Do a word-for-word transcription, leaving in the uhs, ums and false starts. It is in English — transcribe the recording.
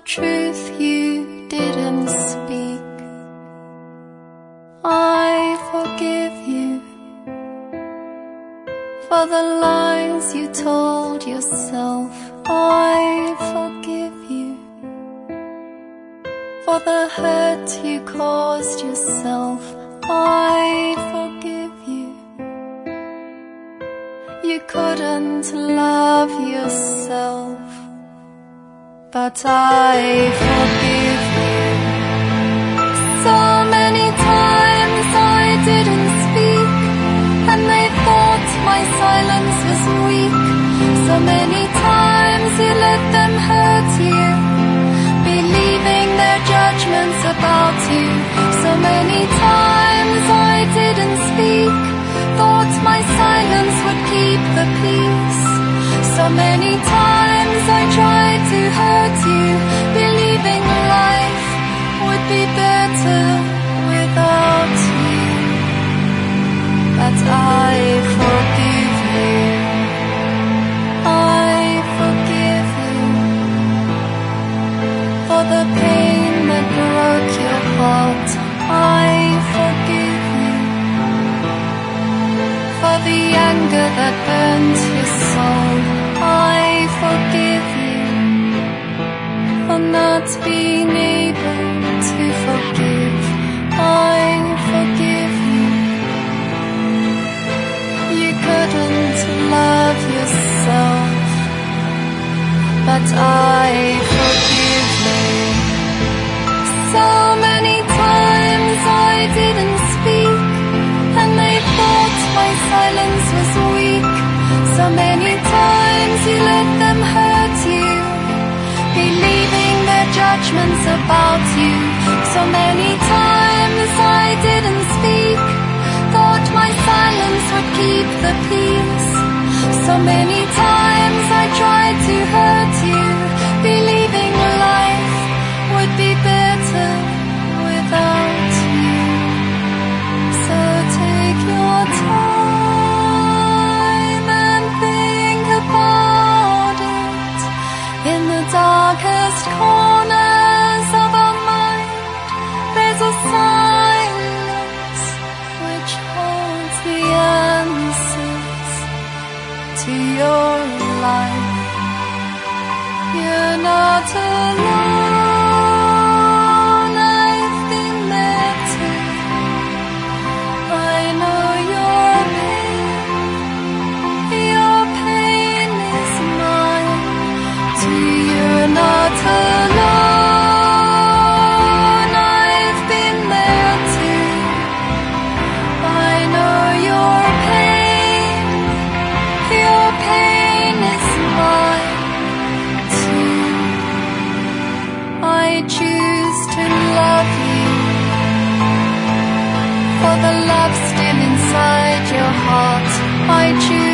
truth you didn't speak. I forgive you for the lies you told yourself. I forgive you for the hurt you caused yourself. I forgive you. You couldn't love yourself, but I forgive you. So many times I didn't speak, and they thought my silence was weak. So many times you let them hurt you, believing their judgments about you. So many times I didn't speak, thought my silence would keep the peace. So many times I tried to hurt you, believing life would be better without you. But I forgive you. I forgive you for the pain that broke your heart. I forgive you for the anger that burnt your soul. I forgive you for not being able to forgive. I forgive you. You couldn't love yourself, but I forgive you. So many times I didn't speak, and they thought my silence was weak. So many times you let them hurt you, believing their judgments about you. So many times I didn't speak, thought my silence would keep the peace. So many times I tried to hurt you, believing life would be better without you. So take your time and think about it. In the darkest corners of our mind, there's a silence which holds the answers to your life. You're not alone, I've been there too. I know your pain, your pain is mine too. You're not alone, I've been there too. I know your pain, your pain is mine too. I choose to love you for the love still inside your heart. I choose